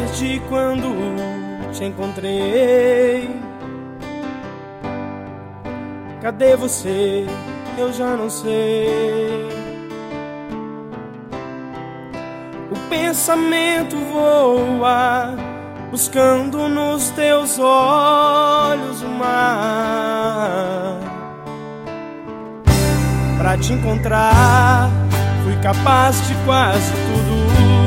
perdi quando te encontrei. Cadê você? Eu já não sei. O pensamento voa, buscando nos teus olhos o mar. Pra te encontrar, fui capaz de quase tudo.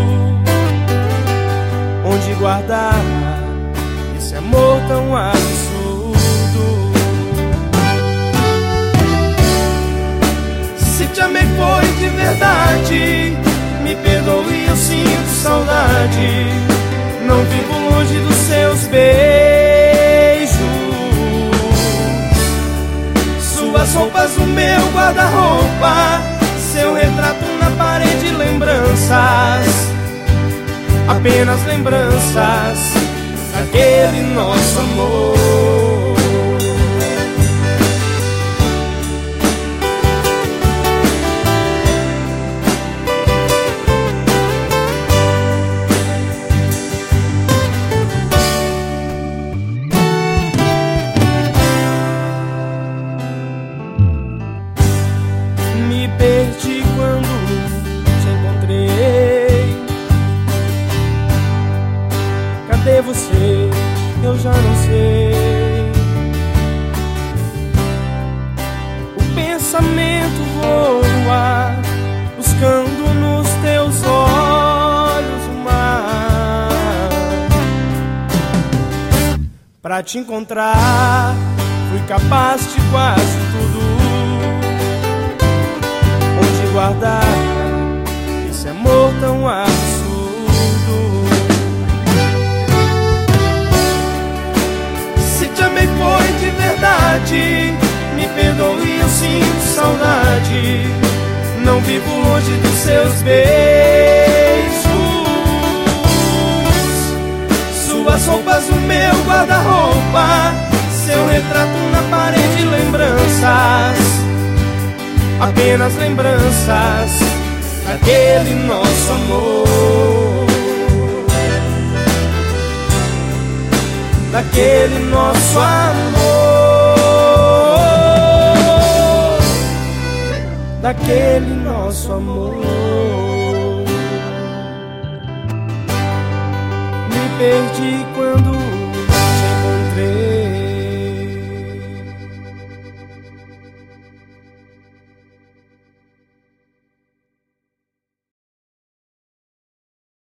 Onde guardar esse amor tão absurdo? Se te amei foi de verdade, me perdoe, eu sinto saudade. Não vivo longe dos seus beijos. Suas roupas no meu guarda-roupa, seu retrato na parede, lembranças, apenas lembranças daquele nosso amor. Me perdi quando te encontrei. Cadê você? Eu já não sei. O pensamento voa, buscando nos teus olhos o mar. Pra te encontrar, fui capaz de quase tudo. Onde guardar esse amor tão absurdo? Se te amei foi de verdade, me perdoe, eu sinto saudade. Não vivo longe dos seus beijos. Suas roupas no meu guarda-roupa, seu retrato na parede, lembranças, apenas lembranças daquele nosso amor. Daquele nosso amor. Daquele nosso amor. Me perdi quando